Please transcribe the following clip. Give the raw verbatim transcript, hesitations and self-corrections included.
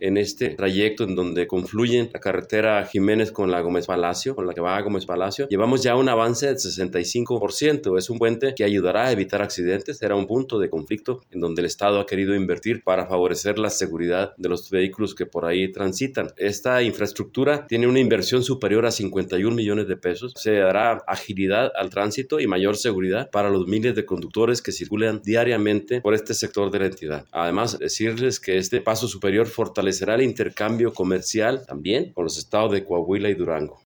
en este trayecto en donde confluyen la carretera Jiménez con la Gómez Palacio, con la que va a Gómez Palacio. Llevamos ya un avance del sesenta y cinco por ciento. Es un puente que ayudará a evitar accidentes. Era un punto de conflicto en donde el Estado ha querido invertir para favorecer la seguridad de los vehículos que por ahí transitan. Esta infraestructura tiene una inversión superior a cincuenta y un millones de pesos. Se dará agilidad al tránsito y mayor seguridad para los miles de conductores que circulan diariamente por este sector de la entidad. Además, decirles que este paso superior fortalecerá el intercambio comercial también con los estados de Coahuila y Durango.